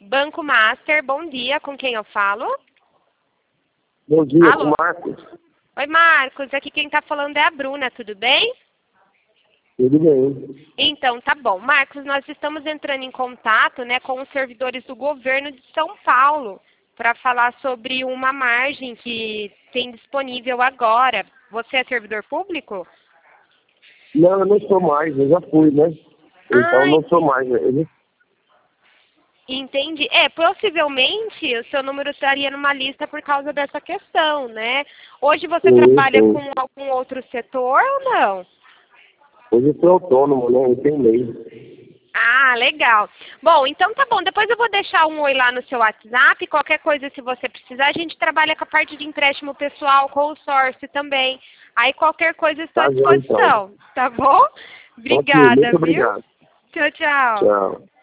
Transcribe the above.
Banco Master, bom dia, com quem eu falo? Bom dia, Alô? com Marcos. Oi, Marcos, aqui quem está falando é a Bruna, tudo bem? Tudo bem. Então, tá bom. Marcos, nós estamos entrando em contato, né, com os servidores do governo de São Paulo para falar sobre uma margem que tem disponível agora. Você é servidor público? Não, eu não sou mais, eu já fui, né? Então não sou mais. Entendi. Possivelmente o seu número estaria numa lista por causa dessa questão, né? Hoje você trabalha com algum outro setor ou não? Hoje eu sou autônomo, né? Eu tenho lei. Ah, legal. Bom, então tá bom. Depois eu vou deixar um oi lá no seu WhatsApp. Qualquer coisa, se você precisar, a gente trabalha com a parte de empréstimo pessoal, consórcio também. Aí qualquer coisa estou à disposição. Tá bom? Obrigada, Muito viu? obrigado. Tchau, tchau. Tchau.